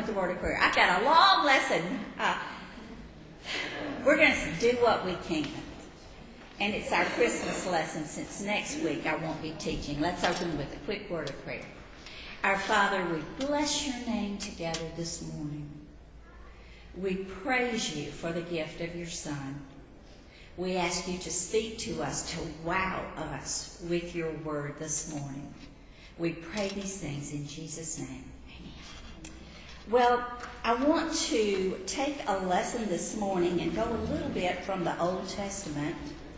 with the word of prayer. I've got a long lesson. We're going to do what we can. And it's our Christmas lesson, since next week I won't be teaching. Let's open with a quick word of prayer. Our Father, we bless your name together this morning. We praise you for the gift of your Son. We ask you to speak to us, to wow us with your word this morning. We pray these things in Jesus' name. Amen. Well, I want to take a lesson this morning and go a little bit from the Old Testament.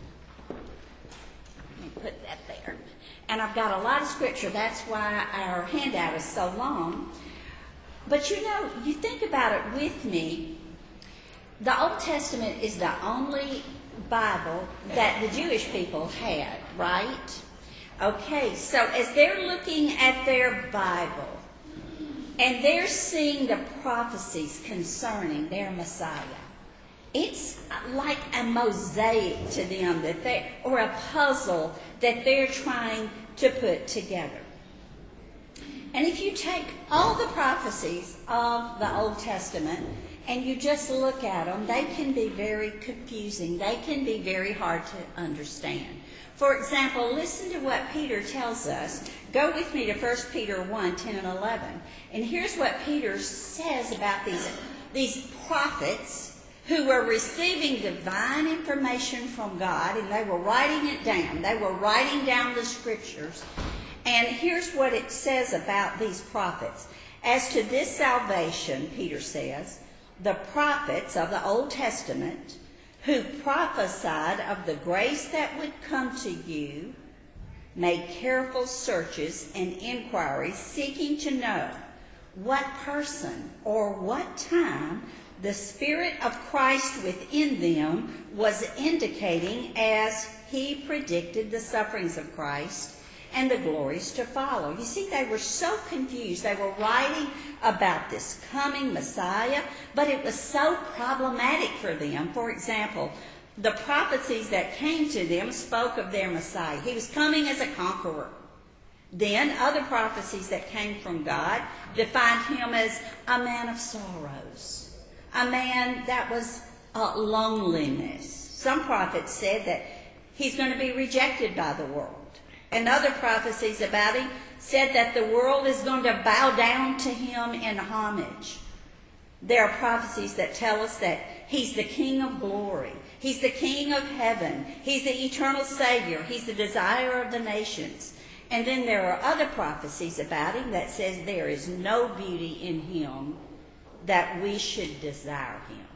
Let me put that there. And I've got a lot of scripture. That's why our handout is so long. But you know, you think about it with me, the Old Testament is the only Bible that the Jewish people had, right? Okay, so as they're looking at their Bible and they're seeing the prophecies concerning their Messiah, it's like a mosaic to them or a puzzle that they're trying to put together. And if you take all the prophecies of the Old Testament and you just look at them, they can be very confusing. They can be very hard to understand. For example, listen to what Peter tells us. Go with me to 1 Peter 1, 10 and 11. And here's what Peter says about these prophets who were receiving divine information from God, and they were writing it down. They were writing down the scriptures. And here's what it says about these prophets. As to this salvation, Peter says, the prophets of the Old Testament who prophesied of the grace that would come to you made careful searches and inquiries, seeking to know what person or what time the Spirit of Christ within them was indicating as he predicted the sufferings of Christ and the glories to follow. You see, they were so confused. They were writing about this coming Messiah, but it was so problematic for them. For example, the prophecies that came to them spoke of their Messiah. He was coming as a conqueror. Then other prophecies that came from God defined him as a man of sorrows, a man that was loneliness. Some prophets said that he's going to be rejected by the world. And other prophecies about him said that the world is going to bow down to him in homage. There are prophecies that tell us that he's the King of glory. He's the King of heaven. He's the eternal Savior. He's the desire of the nations. And then there are other prophecies about him that says there is no beauty in him that we should desire him.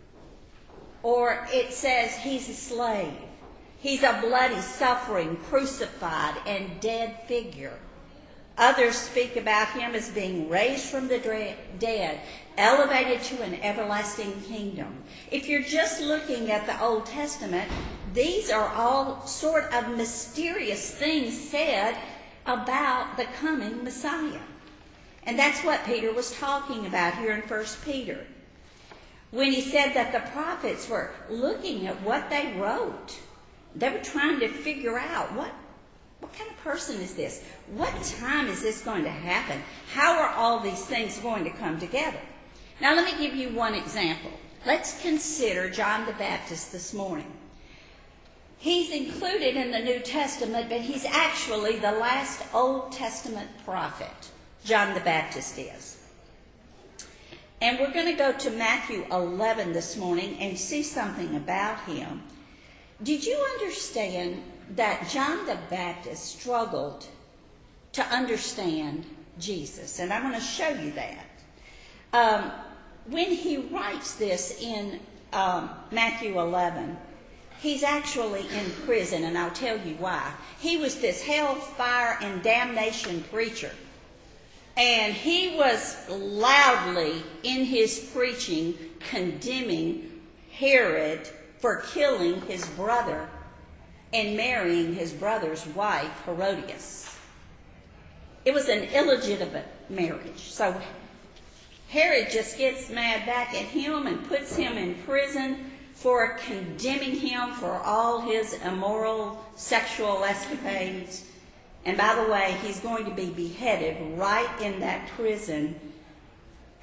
Or it says he's a slave. He's a bloody, suffering, crucified, and dead figure. Others speak about him as being raised from the dead, elevated to an everlasting kingdom. If you're just looking at the Old Testament, these are all sort of mysterious things said about the coming Messiah. And that's what Peter was talking about here in 1 Peter. When he said that the prophets were looking at what they wrote, they were trying to figure out what kind of person is this? What time is this going to happen? How are all these things going to come together? Now let me give you one example. Let's consider John the Baptist this morning. He's included in the New Testament, but he's actually the last Old Testament prophet. John the Baptist is. And we're going to go to Matthew 11 this morning and see something about him. Did you understand that John the Baptist struggled to understand Jesus? And I'm going to show you that. When he writes this in Matthew 11, he's actually in prison, and I'll tell you why. He was this hellfire and damnation preacher. And he was loudly in his preaching condemning Herod for killing his brother and marrying his brother's wife, Herodias. It was an illegitimate marriage. So Herod just gets mad back at him and puts him in prison for condemning him for all his immoral sexual escapades. And by the way, he's going to be beheaded right in that prison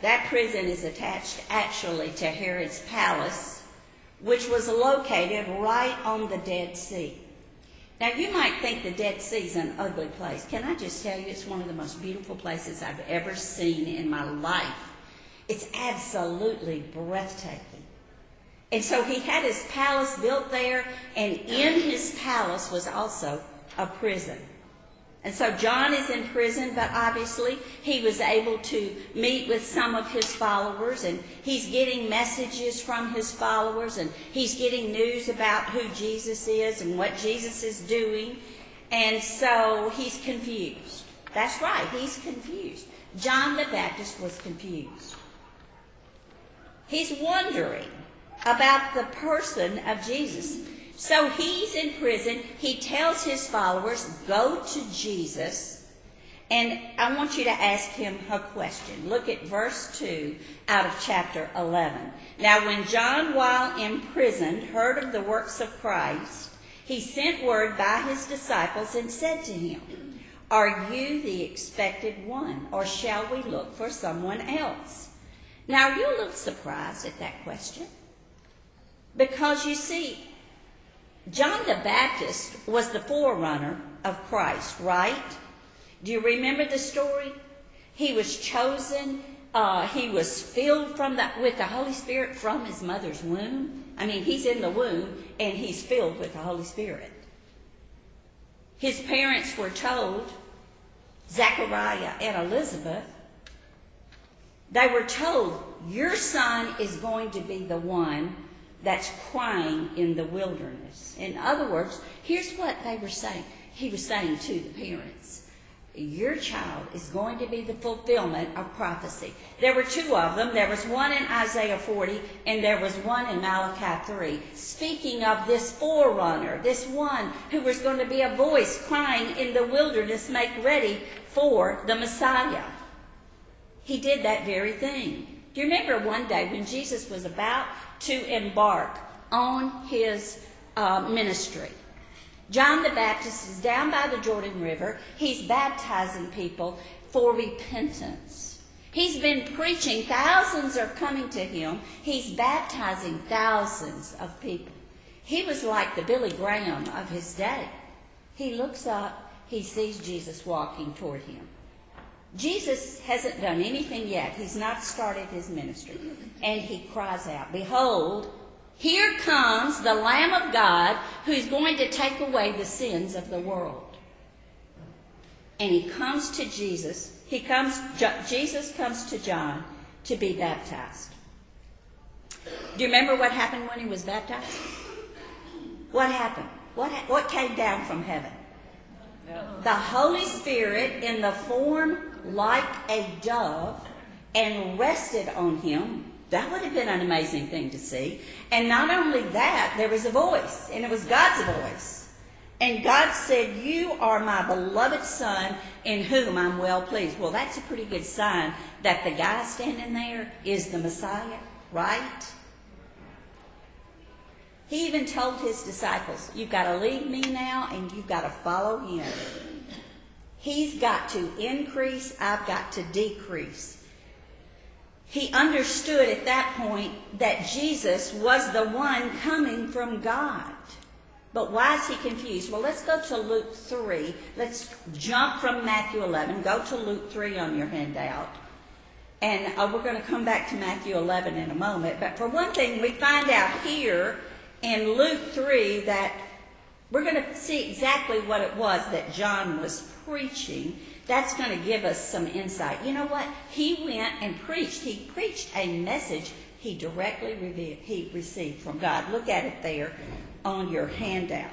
That prison is attached actually to Herod's palace, which was located right on the Dead Sea. Now, you might think the Dead Sea is an ugly place. Can I just tell you, it's one of the most beautiful places I've ever seen in my life. It's absolutely breathtaking. And so he had his palace built there, and in his palace was also a prison. And so John is in prison, but obviously he was able to meet with some of his followers, and he's getting messages from his followers, and he's getting news about who Jesus is and what Jesus is doing. And so he's confused. That's right, he's confused. John the Baptist was confused. He's wondering about the person of Jesus. So he's in prison. He tells his followers, go to Jesus. And I want you to ask him a question. Look at verse 2 out of chapter 11. Now when John, while imprisoned, heard of the works of Christ, he sent word by his disciples and said to him, are you the expected one, or shall we look for someone else? Now are you a little surprised at that question? Because you see, John the Baptist was the forerunner of Christ, right? Do you remember the story? He was chosen. He was filled with the Holy Spirit from his mother's womb. I mean, he's in the womb, and he's filled with the Holy Spirit. His parents were told, Zechariah and Elizabeth, they were told, your son is going to be the one that's crying in the wilderness. In other words, here's what they were saying. He was saying to the parents, your child is going to be the fulfillment of prophecy. There were two of them. There was one in Isaiah 40, and there was one in Malachi 3, speaking of this forerunner, this one who was going to be a voice crying in the wilderness, make ready for the Messiah. He did that very thing. Do you remember one day when Jesus was about to embark on his ministry? John the Baptist is down by the Jordan River. He's baptizing people for repentance. He's been preaching. Thousands are coming to him. He's baptizing thousands of people. He was like the Billy Graham of his day. He looks up. He sees Jesus walking toward him. Jesus hasn't done anything yet. He's not started his ministry. And he cries out, behold, here comes the Lamb of God who's going to take away the sins of the world. And he comes to Jesus. Jesus comes to John to be baptized. Do you remember what happened when he was baptized? What happened? What came down from heaven? The Holy Spirit in the form like a dove and rested on him. That would have been an amazing thing to see. And not only that, there was a voice, and it was God's voice. And God said, you are my beloved Son in whom I'm well pleased. Well, that's a pretty good sign that the guy standing there is the Messiah, right? He even told his disciples, you've got to leave me now and you've got to follow him. He's got to increase, I've got to decrease. He understood at that point that Jesus was the one coming from God. But why is he confused? Well, let's go to Luke 3. Let's jump from Matthew 11. Go to Luke 3 on your handout. And we're going to come back to Matthew 11 in a moment. But for one thing, we find out here in Luke 3 that we're going to see exactly what it was that John was preaching. That's going to give us some insight. You know what? He went and preached. He preached a message he received from God. Look at it there on your handout.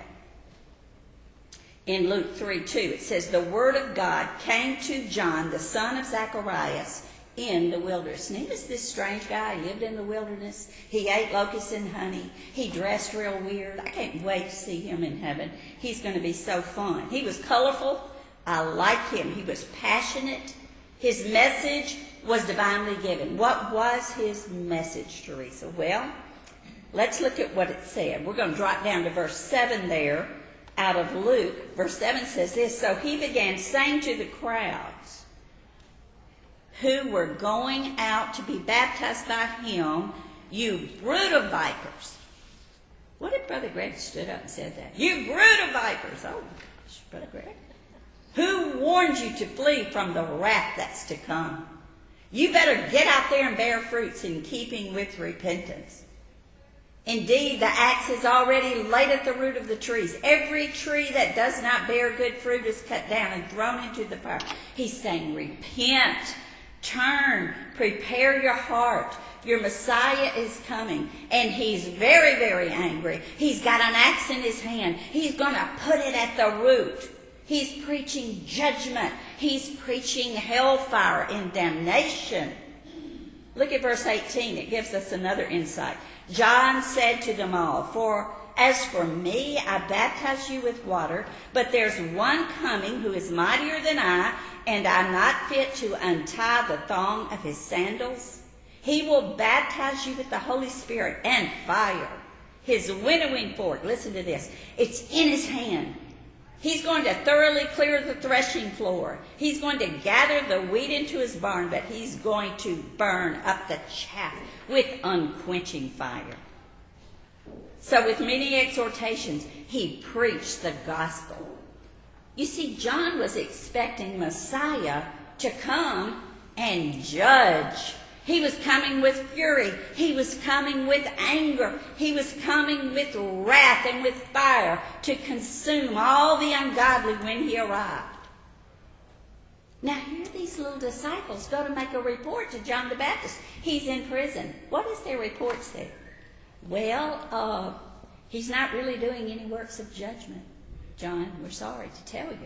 In Luke 3:2, it says, the word of God came to John, the son of Zacharias, in the wilderness. And he was this strange guy. He lived in the wilderness. He ate locusts and honey. He dressed real weird. I can't wait to see him in heaven. He's going to be so fun. He was colorful. I like him. He was passionate. His message was divinely given. What was his message, Teresa? Well, let's look at what it said. We're going to drop down to verse 7 there out of Luke. Verse 7 says this, so he began saying to the crowds who were going out to be baptized by him, you brood of vipers. What if Brother Greg stood up and said that? You brood of vipers. Oh, gosh, Brother Greg. Who warned you to flee from the wrath that's to come? You better get out there and bear fruits in keeping with repentance. Indeed, the axe is already laid at the root of the trees. Every tree that does not bear good fruit is cut down and thrown into the fire. He's saying, repent, turn, prepare your heart. Your Messiah is coming, and he's very, very angry. He's got an axe in his hand. He's going to put it at the root. He's preaching judgment. He's preaching hellfire and damnation. Look at verse 18. It gives us another insight. John said to them all, as for me, I baptize you with water, but there's one coming who is mightier than I, and I'm not fit to untie the thong of his sandals. He will baptize you with the Holy Spirit and fire. His winnowing fork, listen to this, it's in his hand. He's going to thoroughly clear the threshing floor. He's going to gather the wheat into his barn, but he's going to burn up the chaff with unquenching fire. So with many exhortations, he preached the gospel. You see, John was expecting Messiah to come and judge. He was coming with fury. He was coming with anger. He was coming with wrath and with fire to consume all the ungodly when he arrived. Now here these little disciples go to make a report to John the Baptist. He's in prison. What is their report say? Well, he's not really doing any works of judgment, John. We're sorry to tell you.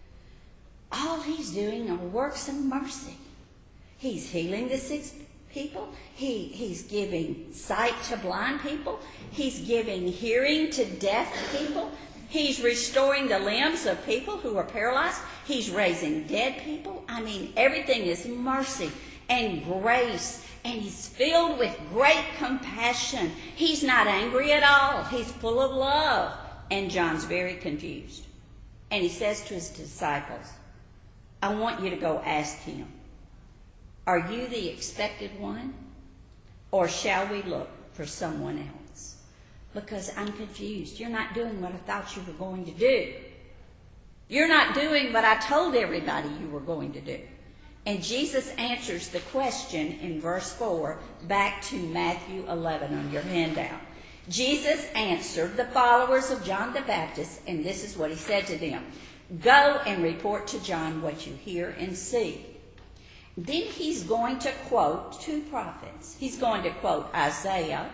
All he's doing are works of mercy. He's healing the sick people. He's giving sight to blind people. He's giving hearing to deaf people. He's restoring the limbs of people who are paralyzed. He's raising dead people. I mean, everything is mercy and grace. And he's filled with great compassion. He's not angry at all. He's full of love. And John's very confused. And he says to his disciples, I want you to go ask him, are you the expected one? Or shall we look for someone else? Because I'm confused. You're not doing what I thought you were going to do. You're not doing what I told everybody you were going to do. And Jesus answers the question in verse 4, back to Matthew 11 on your handout. Jesus answered the followers of John the Baptist, and this is what he said to them. Go and report to John what you hear and see. Then he's going to quote two prophets. He's going to quote Isaiah,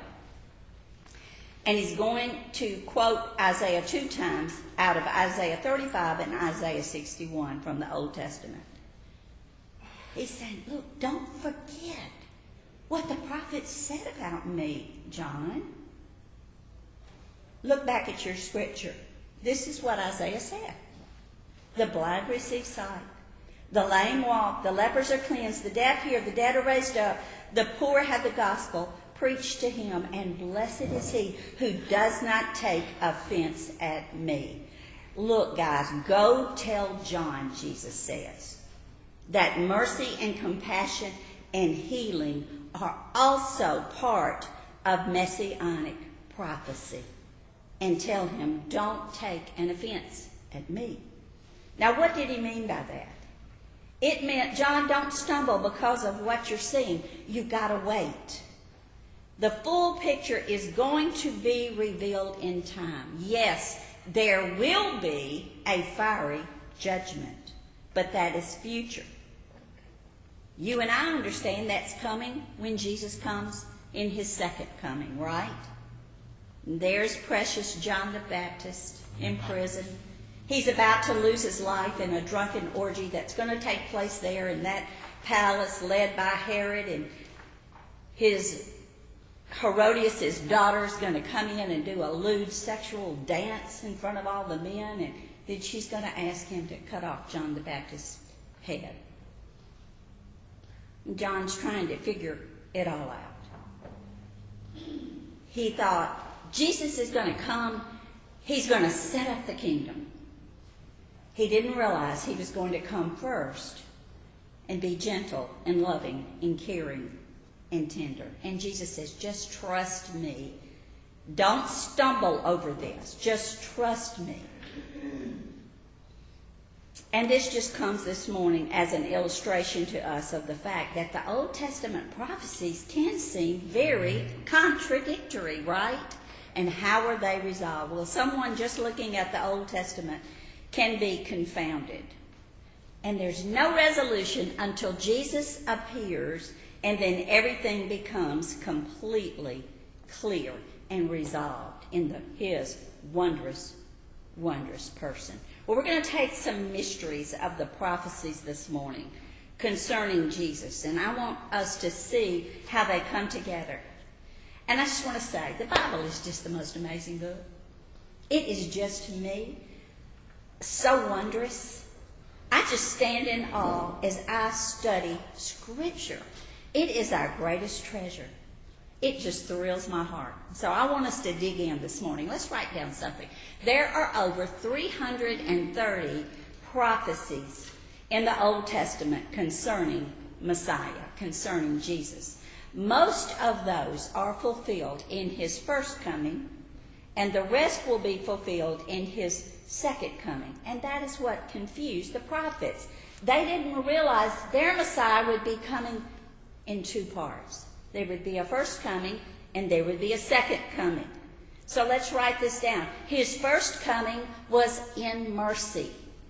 and he's going to quote Isaiah 2 times out of Isaiah 35 and Isaiah 61 from the Old Testament. He's saying, look, don't forget what the prophets said about me, John. Look back at your scripture. This is what Isaiah said. The blind receive sight. The lame walk, the lepers are cleansed, the deaf hear, the dead are raised up, the poor have the gospel preached to him, and blessed is he who does not take offense at me. Look, guys, go tell John, Jesus says, that mercy and compassion and healing are also part of messianic prophecy. And tell him, don't take an offense at me. Now, what did he mean by that? It meant, John, don't stumble because of what you're seeing. You've got to wait. The full picture is going to be revealed in time. Yes, there will be a fiery judgment, but that is future. You and I understand that's coming when Jesus comes in his second coming, right? There's precious John the Baptist in prison. He's about to lose his life in a drunken orgy that's going to take place there in that palace led by Herod, and Herodias' daughter is going to come in and do a lewd sexual dance in front of all the men, and then she's going to ask him to cut off John the Baptist's head. John's trying to figure it all out. He thought, Jesus is going to come. He's going to set up the kingdom. He didn't realize he was going to come first and be gentle and loving and caring and tender. And Jesus says, just trust me. Don't stumble over this. Just trust me. And this just comes this morning as an illustration to us of the fact that the Old Testament prophecies can seem very contradictory, right? And how are they resolved? Well, someone just looking at the Old Testament can be confounded. And there's no resolution until Jesus appears, and then everything becomes completely clear and resolved in his wondrous, wondrous person. Well, we're going to take some mysteries of the prophecies this morning concerning Jesus, and I want us to see how they come together. And I just want to say, the Bible is just the most amazing book. It is just, to me, so wondrous. I just stand in awe as I study Scripture. It is our greatest treasure. It just thrills my heart. So I want us to dig in this morning. Let's write down something. There are over 330 prophecies in the Old Testament concerning Messiah, concerning Jesus. Most of those are fulfilled in his first coming, and the rest will be fulfilled in his second coming. And that is what confused the prophets. They didn't realize their Messiah would be coming in two parts. There would be a first coming and there would be a second coming. So let's write this down. His first coming was in mercy.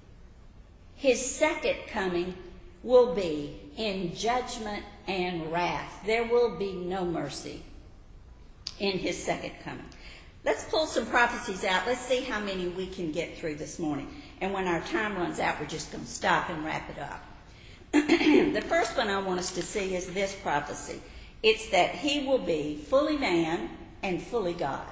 His second coming will be in judgment and wrath. There will be no mercy in his second coming. Let's pull some prophecies out. Let's see how many we can get through this morning. And when our time runs out, we're just going to stop and wrap it up. The first one I want us to see is this prophecy. It's that he will be fully man and fully God.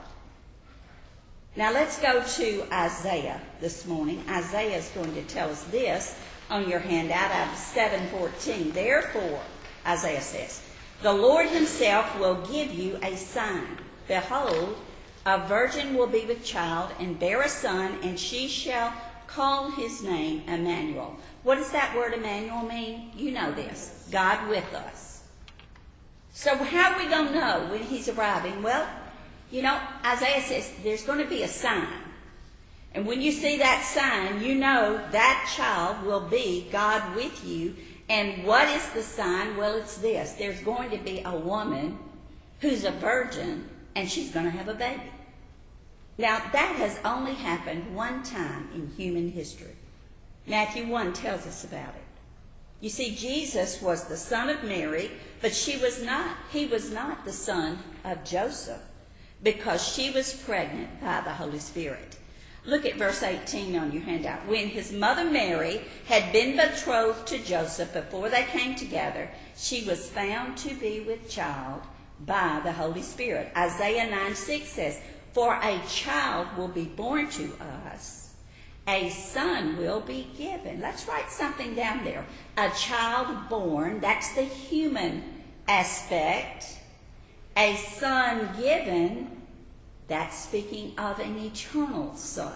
Now let's go to Isaiah this morning. Isaiah is going to tell us this on your handout out of 7:14. Therefore, Isaiah says, the Lord himself will give you a sign. Behold, a virgin will be with child and bear a son, and she shall call his name Emmanuel. What does that word Emmanuel mean? You know this. God with us. So how are we going to know when he's arriving? Well, you know, Isaiah says there's going to be a sign. And when you see that sign, you know that child will be God with you. And what is the sign? Well, it's this. There's going to be a woman who's a virgin, and she's going to have a baby. Now, that has only happened one time in human history. Matthew 1 tells us about it. You see, Jesus was the son of Mary, but he was not the son of Joseph, because she was pregnant by the Holy Spirit. Look at verse 18 on your handout. When his mother Mary had been betrothed to Joseph before they came together, she was found to be with child by the Holy Spirit. Isaiah 9:6 says, for a child will be born to us, a son will be given. Let's write something down there. A child born, that's the human aspect. A son given, that's speaking of an eternal son.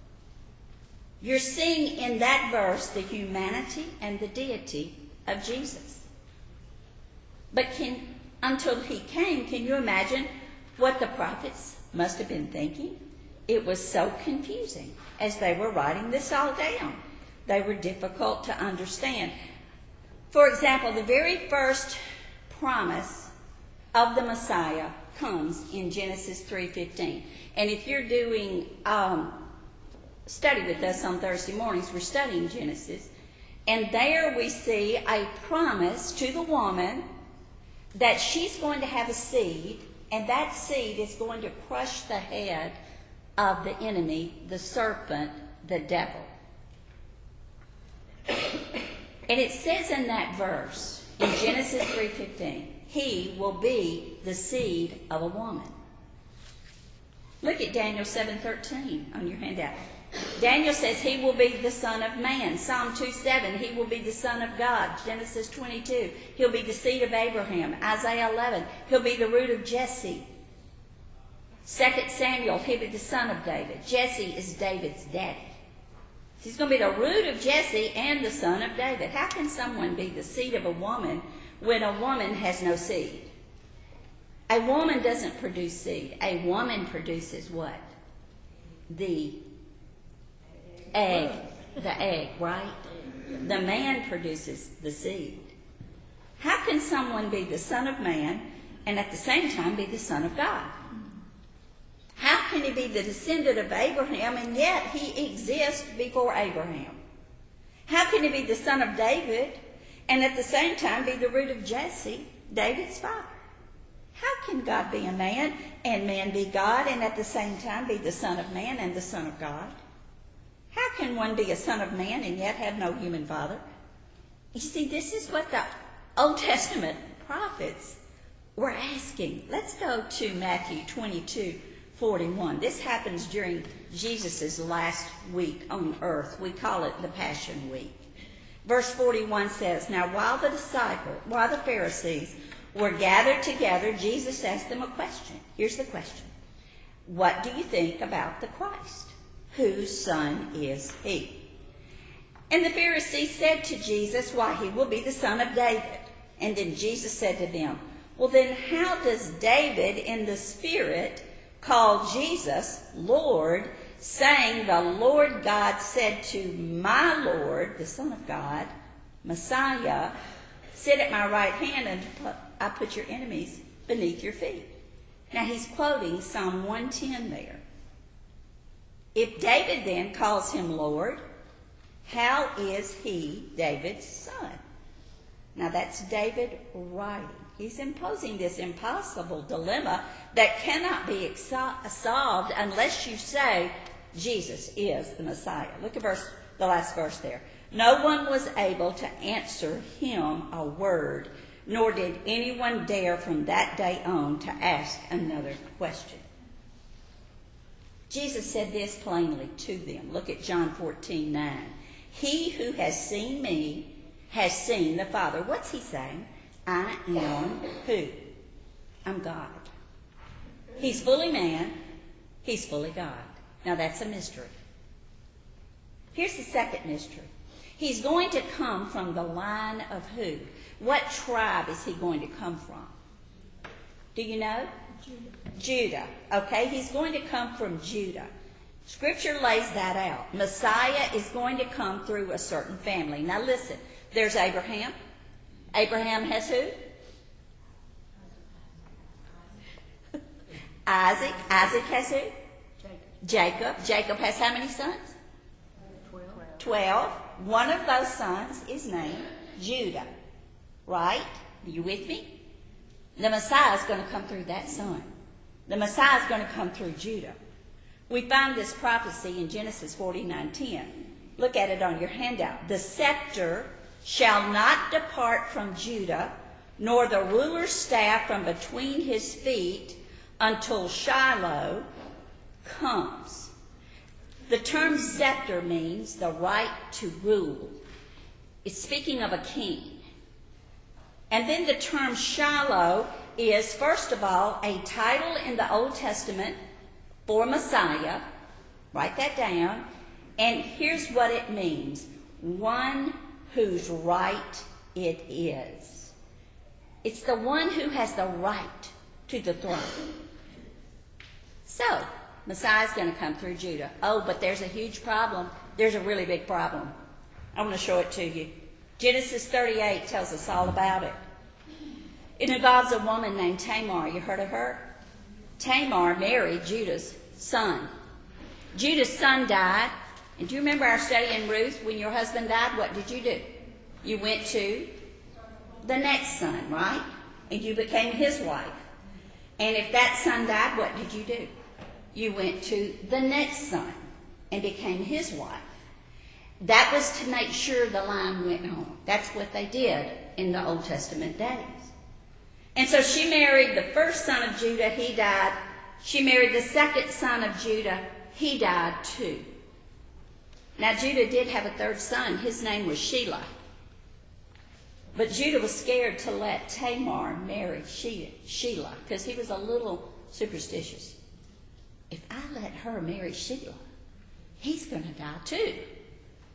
You're seeing in that verse the humanity and the deity of Jesus. But until he came, can you imagine what the prophets must have been thinking? It was so confusing as they were writing this all down. They were difficult to understand. For example, the very first promise of the Messiah comes in Genesis 3:15. And if you're doing study with us on Thursday mornings, we're studying Genesis. And there we see a promise to the woman that she's going to have a seed, and that seed is going to crush the head of the enemy, the serpent, the devil. And it says in that verse, in Genesis 3:15, he will be the seed of a woman. Look at Daniel 7:13 on your handout. Daniel says he will be the son of man. Psalm 2:7, he will be the son of God. Genesis 22, he'll be the seed of Abraham. Isaiah 11, he'll be the root of Jesse. 2 Samuel, he'll be the son of David. Jesse is David's daddy. He's going to be the root of Jesse and the son of David. How can someone be the seed of a woman when a woman has no seed? A woman doesn't produce seed. A woman produces what? The egg. The egg, right? The man produces the seed. How can someone be the son of man and at the same time be the son of God? How can he be the descendant of Abraham and yet he exists before Abraham? How can he be the son of David and at the same time be the root of Jesse, David's father? How can God be a man and man be God and at the same time be the son of man and the son of God? How can one be a son of man and yet have no human father? You see, this is what the Old Testament prophets were asking. Let's go to Matthew 22:41. This happens during Jesus' last week on earth. We call it the Passion Week. Verse 41 says, Now while the Pharisees were gathered together, Jesus asked them a question. Here's the question. What do you think about the Christ? Whose son is he? And the Pharisees said to Jesus, Why, he will be the son of David. And then Jesus said to them, Well, then how does David in the Spirit call Jesus Lord, saying, The Lord God said to my Lord, the Son of God, Messiah, sit at my right hand and I put your enemies beneath your feet. Now he's quoting Psalm 110 there. If David then calls him Lord, how is he David's son? Now that's David writing. He's imposing this impossible dilemma that cannot be solved unless you say Jesus is the Messiah. Look at the last verse there. No one was able to answer him a word, nor did anyone dare from that day on to ask another question. Jesus said this plainly to them. Look at John 14:9. He who has seen me has seen the Father. What's he saying? I am who? I'm God. He's fully man. He's fully God. Now that's a mystery. Here's the second mystery. He's going to come from the line of who? What tribe is he going to come from? Do you know? Judah. Okay, he's going to come from Judah. Scripture lays that out. Messiah is going to come through a certain family. Now listen, there's Abraham. Abraham has who? Isaac. Isaac has who? Jacob. Jacob has how many sons? 12. One of those sons is named Judah. Right? Are you with me? The Messiah is going to come through that son. The Messiah is going to come through Judah. We find this prophecy in Genesis 49:10. Look at it on your handout. The scepter shall not depart from Judah, nor the ruler's staff from between his feet until Shiloh comes. The term scepter means the right to rule. It's speaking of a king. And then the term Shiloh is, first of all, a title in the Old Testament for Messiah. Write that down. And here's what it means. One whose right it is. It's the one who has the right to the throne. So, Messiah's going to come through Judah. Oh, but there's a huge problem. There's a really big problem. I want to show it to you. Genesis 38 tells us all about it. It involves a woman named Tamar. You heard of her? Tamar married Judah's son. Judah's son died. And do you remember our study in Ruth? When your husband died, what did you do? You went to the next son, right? And you became his wife. And if that son died, what did you do? You went to the next son and became his wife. That was to make sure the line went on. That's what they did in the Old Testament days. And so she married the first son of Judah. He died. She married the second son of Judah. He died too. Now Judah did have a third son. His name was Shelah. But Judah was scared to let Tamar marry Shelah because he was a little superstitious. If I let her marry Shelah, he's going to die too.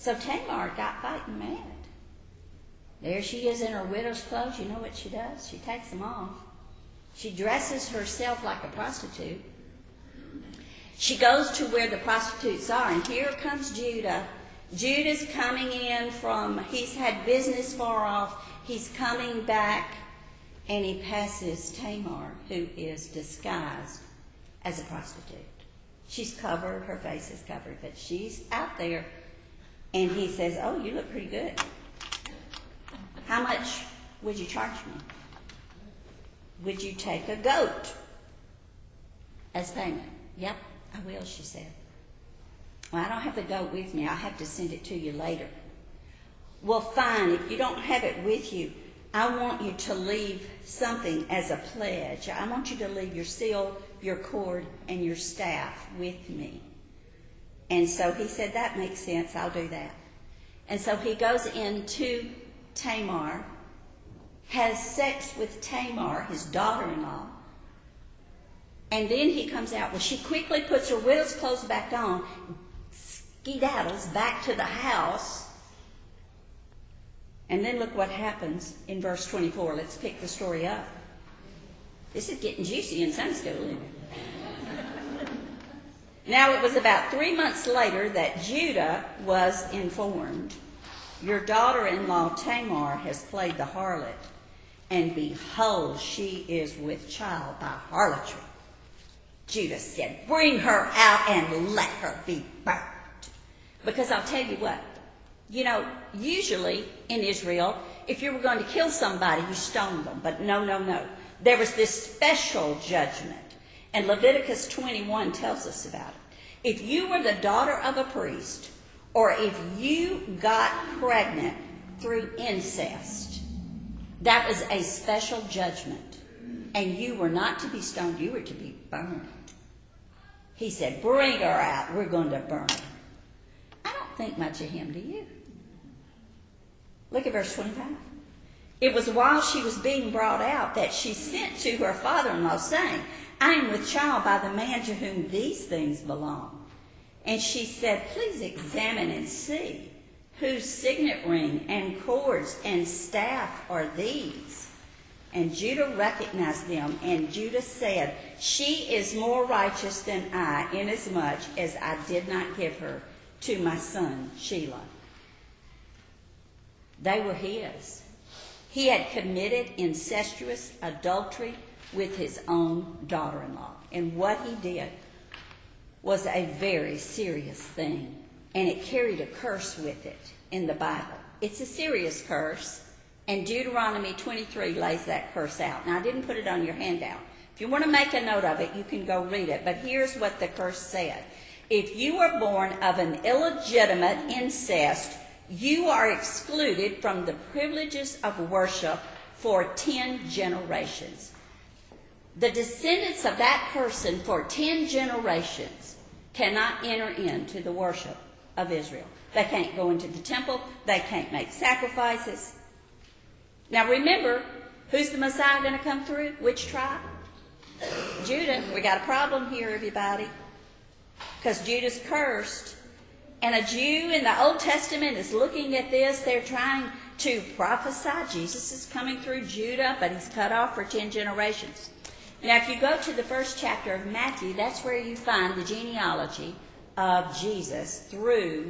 So Tamar got fighting mad. There she is in her widow's clothes. You know what she does? She takes them off. She dresses herself like a prostitute. She goes to where the prostitutes are, and here comes Judah. Judah's coming in he's had business far off. He's coming back, and he passes Tamar, who is disguised as a prostitute. She's covered, her face is covered, but she's out there. And he says, "Oh, you look pretty good. How much would you charge me? Would you take a goat as payment?" "Yep, I will," she said. "Well, I don't have the goat with me. I'll have to send it to you later." "Well, fine. If you don't have it with you, I want you to leave something as a pledge. I want you to leave your seal, your cord, and your staff with me." And so he said, "That makes sense. I'll do that." And so he goes into Tamar, has sex with Tamar, his daughter-in-law, and then he comes out. Well, she quickly puts her widow's clothes back on, skedaddles back to the house, and then look what happens in verse 24. Let's pick the story up. This is getting juicy in Sunday school, isn't it? Now it was about 3 months later that Judah was informed, "Your daughter-in-law Tamar has played the harlot, and behold, she is with child by harlotry." Judah said, "Bring her out and let her be burnt." Because I'll tell you what, usually in Israel, if you were going to kill somebody, you stoned them. But no. There was this special judgment. And Leviticus 21 tells us about it. If you were the daughter of a priest, or if you got pregnant through incest, that was a special judgment. And you were not to be stoned, you were to be burned. He said, "Bring her out, we're going to burn her." I don't think much of him, do you? Look at verse 25. "It was while she was being brought out that she sent to her father-in-law, saying, 'I am with child by the man to whom these things belong.' And she said, 'Please examine and see whose signet ring and cords and staff are these.' And Judah recognized them, and Judah said, 'She is more righteous than I, inasmuch as I did not give her to my son Shelah.'" They were his. He had committed incestuous adultery with his own daughter-in-law. And what he did was a very serious thing. And it carried a curse with it in the Bible. It's a serious curse. And Deuteronomy 23 lays that curse out. Now, I didn't put it on your handout. If you want to make a note of it, you can go read it. But here's what the curse said. If you were born of an illegitimate incest, you are excluded from the privileges of worship for 10 generations. The descendants of that person for 10 generations cannot enter into the worship of Israel. They can't go into the temple. They can't make sacrifices. Now remember, who's the Messiah going to come through? Which tribe? Judah. We got a problem here, everybody. Because Judah's cursed. And a Jew in the Old Testament is looking at this. They're trying to prophesy. Jesus is coming through Judah, but he's cut off for 10 generations. Now, if you go to the first chapter of Matthew, that's where you find the genealogy of Jesus through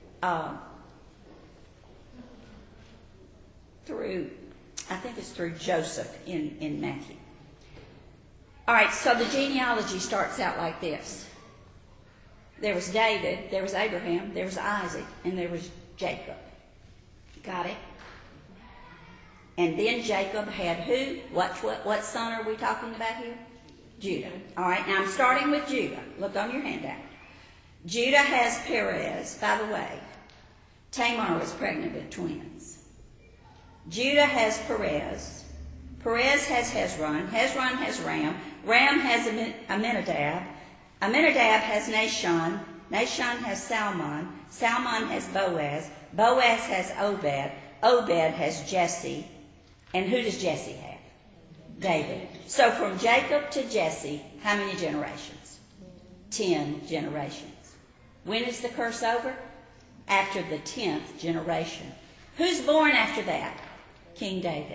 I think it's through Joseph in Matthew. All right, so the genealogy starts out like this. There was David, there was Abraham, there was Isaac, and there was Jacob. Got it? And then Jacob had who? What son are we talking about here? Judah. All right, now I'm starting with Judah. Look on your handout. Judah has Perez. By the way, Tamar was pregnant with twins. Judah has Perez. Perez has Hezron. Hezron has Ram. Ram has Aminadab. Aminadab has Nahshon. Nahshon has Salmon. Salmon has Boaz. Boaz has Obed. Obed has Jesse. And who does Jesse have? David. So from Jacob to Jesse, how many generations? 10 generations. When is the curse over? after the 10th generation. Who's born after that? King David.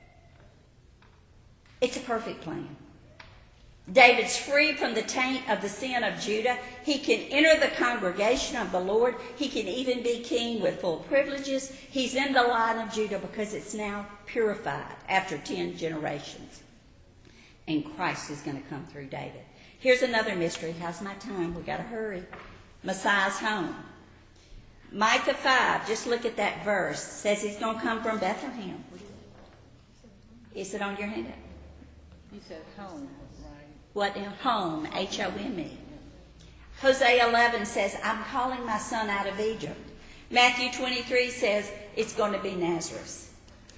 It's a perfect plan. David's free from the taint of the sin of Judah. He can enter the congregation of the Lord. He can even be king with full privileges. He's in the line of Judah because it's now purified after 10 generations. And Christ is going to come through David. Here's another mystery. How's my time? We've got to hurry. Messiah's home. Micah 5, just look at that verse, says he's going to come from Bethlehem. Is it on your handout? You said home, right? What now? Home, H-O-M-E. Hosea 11 says, I'm calling my son out of Egypt. Matthew 23 says, it's going to be Nazareth.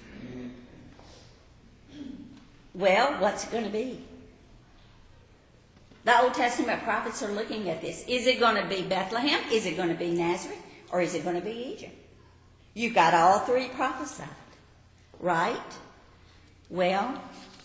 Well, what's it going to be? The Old Testament prophets are looking at this. Is it going to be Bethlehem? Is it going to be Nazareth? Or is it going to be Egypt? You got all three prophesied, right? Well,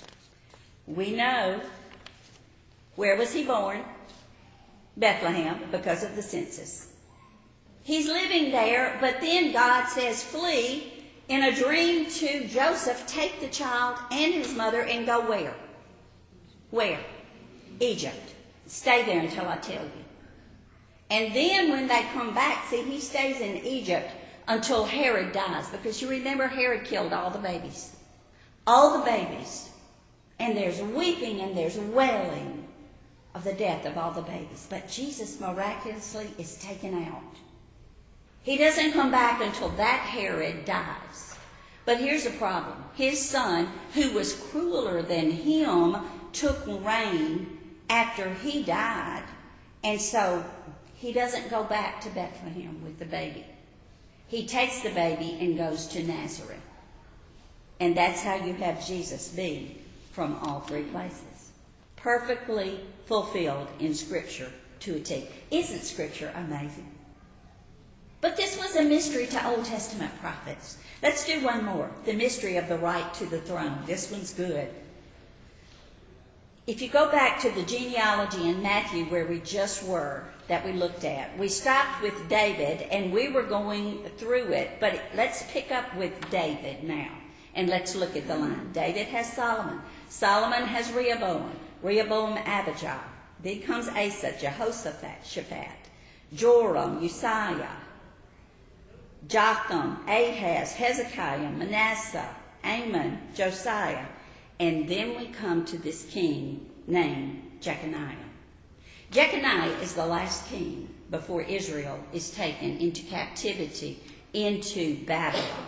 we know, where was he born? Bethlehem, because of the census. He's living there, but then God says, flee in a dream to Joseph, take the child and his mother and go where? Where? Egypt. Stay there until I tell you. And then when they come back, see, he stays in Egypt until Herod dies, because you remember Herod killed all the babies. All the babies. And there's weeping and there's wailing of the death of all the babies. But Jesus miraculously is taken out. He doesn't come back until that Herod dies. But here's the problem. His son, who was crueler than him, took reign after he died. And so he doesn't go back to Bethlehem with the baby. He takes the baby and goes to Nazareth. And that's how you have Jesus be from all three places. Perfectly fulfilled in Scripture to a T. Isn't Scripture amazing? But this was a mystery to Old Testament prophets. Let's do one more. The mystery of the right to the throne. This one's good. If you go back to the genealogy in Matthew where we just were, that we looked at, we stopped with David and we were going through it, but let's pick up with David now. And let's look at the line. David has Solomon. Solomon has Rehoboam. Rehoboam, Abijah. Then comes Asa, Jehoshaphat, Shaphat, Joram, Uzziah, Jotham, Ahaz, Hezekiah, Manasseh, Amon, Josiah. And then we come to this king named Jeconiah. Jeconiah is the last king before Israel is taken into captivity into Babylon.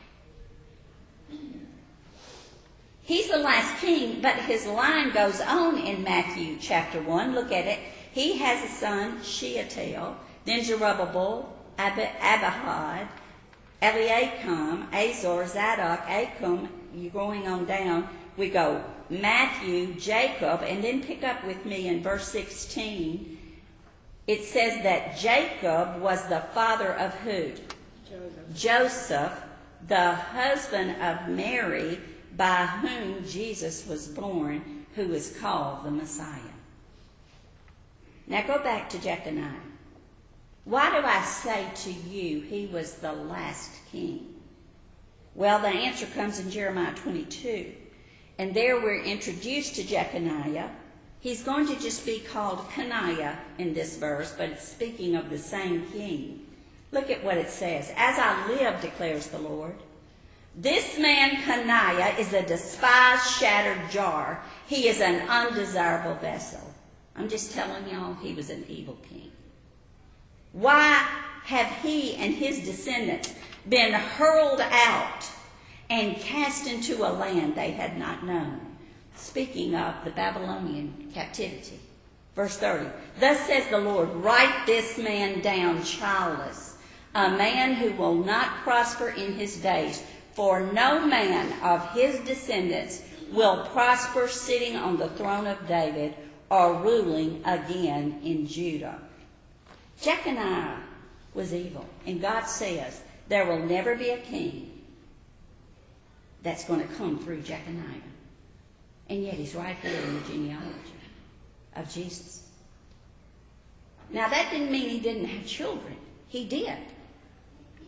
He's the last king, but his line goes on in Matthew chapter 1. Look at it. He has a son, Shealtiel, then Zerubbabel, Abihud, Eliakim, Azor, Zadok, Achim. You're going on down. We go Matthew, Jacob, and then pick up with me in verse 16. It says that Jacob was the father of who? Joseph, the husband of Mary, by whom Jesus was born, who is called the Messiah. Now go back to Jeconiah. Why do I say to you he was the last king? Well, the answer comes in Jeremiah 22. And there we're introduced to Jeconiah. He's going to just be called Coniah in this verse, but it's speaking of the same king. Look at what it says. As I live, declares the Lord, this man Coniah is a despised, shattered jar. He is an undesirable vessel. I'm just telling y'all, he was an evil king. Why have he and his descendants been hurled out and cast into a land they had not known? Speaking of the Babylonian captivity. Verse 30. Thus says the Lord, write this man down childless, a man who will not prosper in his days, for no man of his descendants will prosper sitting on the throne of David or ruling again in Judah. Jeconiah was evil, and God says there will never be a king that's going to come through Jeconiah. And yet he's right here in the genealogy of Jesus. Now that didn't mean he didn't have children. He did.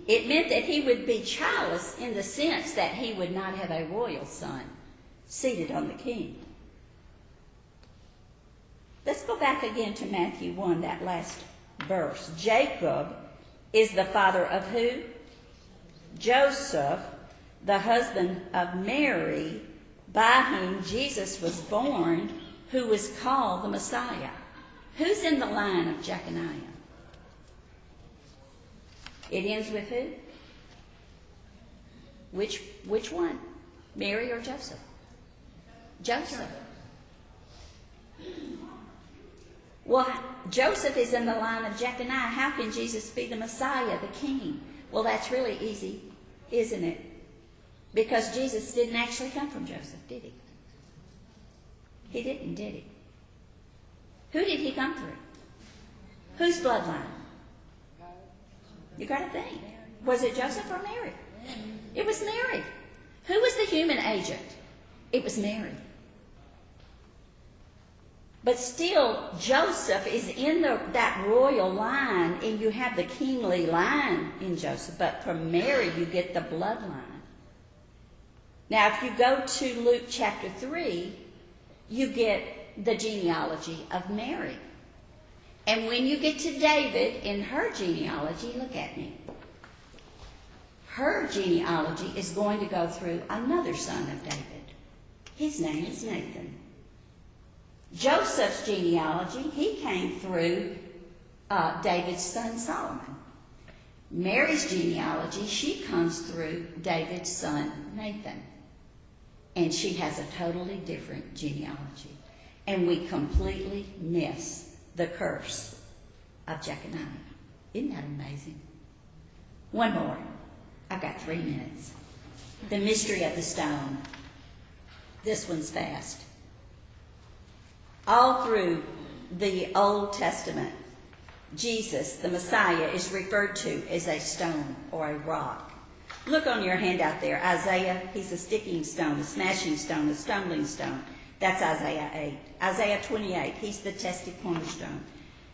It meant that he would be childless in the sense that he would not have a royal son seated on the king. Let's go back again to Matthew 1, that last verse. Jacob is the father of who? Joseph, the husband of Mary, by whom Jesus was born, who was called the Messiah. Who's in the line of Jeconiah? It ends with who? Which one? Mary or Joseph? Joseph. Well, Joseph is in the line of Jeconiah. How can Jesus be the Messiah, the King? Well, that's really easy, isn't it? Because Jesus didn't actually come from Joseph, did he? He didn't, did he? Who did he come through? Whose bloodline? You got to think. Was it Joseph or Mary? It was Mary. Who was the human agent? It was Mary. But still, Joseph is in that royal line, and you have the kingly line in Joseph. But from Mary, you get the bloodline. Now, if you go to Luke chapter 3, you get the genealogy of Mary. And when you get to David in her genealogy, look at me. Her genealogy is going to go through another son of David. His name is Nathan. Joseph's genealogy, he came through David's son Solomon. Mary's genealogy, she comes through David's son Nathan. And she has a totally different genealogy. And we completely miss the curse of Jeconiah. Isn't that amazing? One more. I've got 3 minutes. The mystery of the stone. This one's fast. All through the Old Testament, Jesus, the Messiah, is referred to as a stone or a rock. Look on your handout there. Isaiah, he's a sticking stone, a smashing stone, a stumbling stone. That's Isaiah 8. Isaiah 28, he's the tested cornerstone.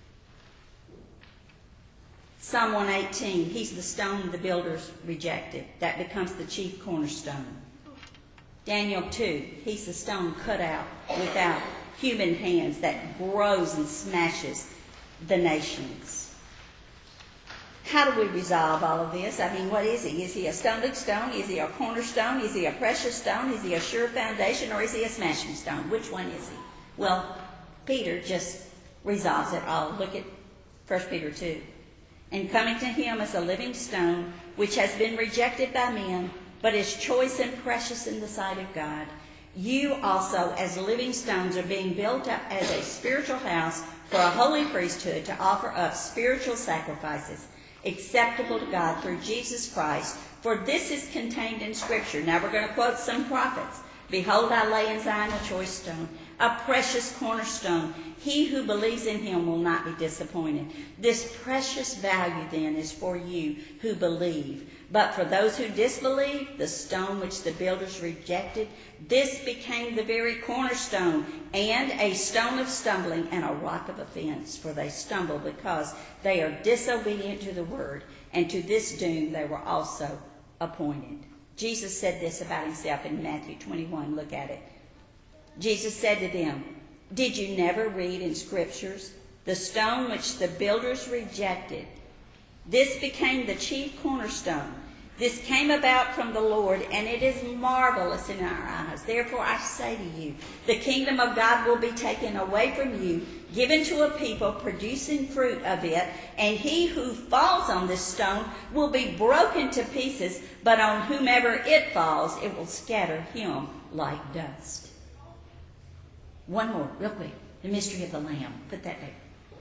Psalm 118, he's the stone the builders rejected. That becomes the chief cornerstone. Daniel 2, he's the stone cut out without human hands that grows and smashes the nations. How do we resolve all of this? I mean, what is he? Is he a stumbling stone? Is he a cornerstone? Is he a precious stone? Is he a sure foundation? Or is he a smashing stone? Which one is he? Well, Peter just resolves it all. Look at 1 Peter 2. And coming to him as a living stone, which has been rejected by men, but is choice and precious in the sight of God, you also, as living stones, are being built up as a spiritual house for a holy priesthood to offer up spiritual sacrifices acceptable to God through Jesus Christ. For this is contained in Scripture. Now we're going to quote some prophets. Behold, I lay in Zion a choice stone, a precious cornerstone. He who believes in him will not be disappointed. This precious value, then, is for you who believe. But for those who disbelieve, the stone which the builders rejected, this became the very cornerstone, and a stone of stumbling and a rock of offense. For they stumble because they are disobedient to the word, and to this doom they were also appointed. Jesus said this about himself in Matthew 21. Look at it. Jesus said to them, did you never read in Scriptures, the stone which the builders rejected, this became the chief cornerstone. This came about from the Lord, and it is marvelous in our eyes. Therefore I say to you, the kingdom of God will be taken away from you, given to a people producing fruit of it, and he who falls on this stone will be broken to pieces, but on whomever it falls, it will scatter him like dust. One more, real quick. The mystery of the Lamb. Put that there.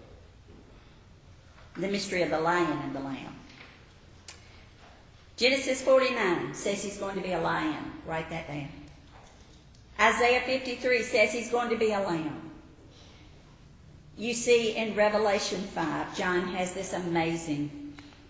The mystery of the lion and the lamb. Genesis 49 says he's going to be a lion. Write that down. Isaiah 53 says he's going to be a lamb. You see in Revelation 5, John has this amazing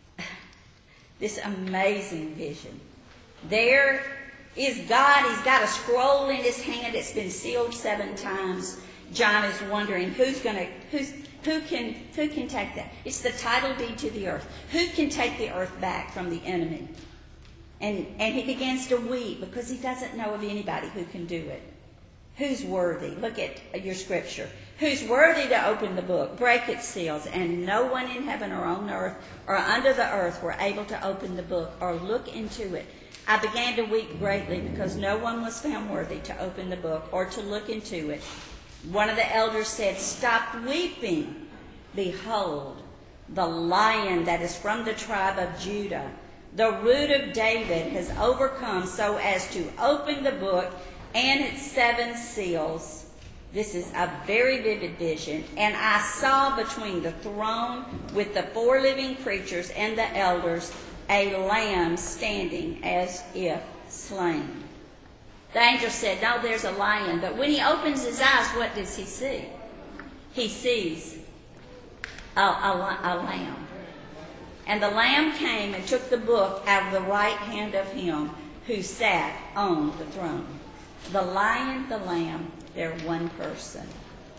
vision. There is God. He's got a scroll in his hand. It's been sealed 7 times. John is wondering who's Who can take that? It's the title deed to the earth. Who can take the earth back from the enemy? And he begins to weep because he doesn't know of anybody who can do it. Who's worthy? Look at your scripture. Who's worthy to open the book, break its seals, and no one in heaven or on earth or under the earth were able to open the book or look into it. I began to weep greatly because no one was found worthy to open the book or to look into it. One of the elders said, "Stop weeping. Behold, the Lion that is from the tribe of Judah, the Root of David, has overcome so as to open the book and its 7 seals." This is a very vivid vision. "And I saw between the throne with the 4 living creatures and the elders a lamb standing as if slain." The angel said, "No, there's a lion." But when he opens his eyes, what does he see? He sees a lamb. "And the lamb came and took the book out of the right hand of him who sat on the throne." The lion, the lamb, they're one person.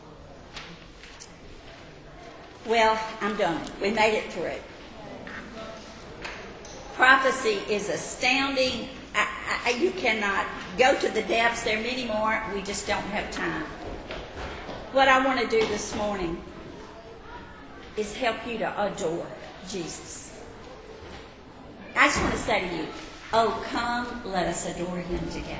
Well, I'm done. We made it through. Prophecy is astounding. You cannot go to the depths. There are many more. We just don't have time. What I want to do this morning is help you to adore Jesus. I just want to say to you, oh, come, let us adore him together.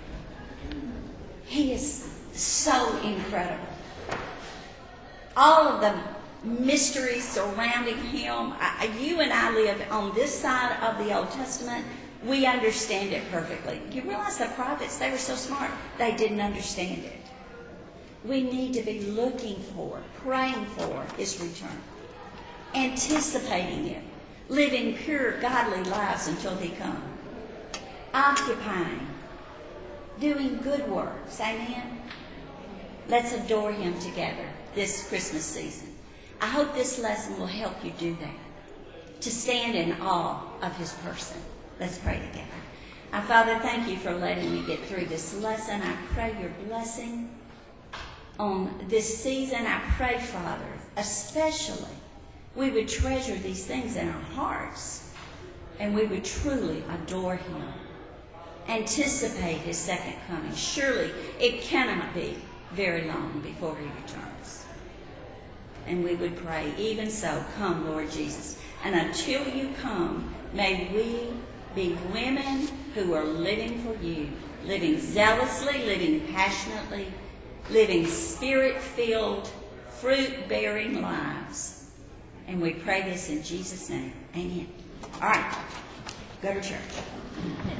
He is so incredible. All of the mysteries surrounding him. You and I live on this side of the Old Testament. We understand it perfectly. You realize the prophets, they were so smart, they didn't understand it. We need to be looking for, praying for his return, anticipating it, living pure, godly lives until he comes, occupying, doing good works. Amen? Let's adore him together this Christmas season. I hope this lesson will help you do that, to stand in awe of his person. Let's pray together. Our Father, thank you for letting me get through this lesson. I pray your blessing on this season. I pray, Father, especially we would treasure these things in our hearts and we would truly adore him, anticipate his second coming. Surely it cannot be very long before he returns. And we would pray, even so, come, Lord Jesus. And until you come, may we be women who are living for you, living zealously, living passionately, living spirit-filled, fruit-bearing lives. And we pray this in Jesus' name. Amen. All right. Go to church.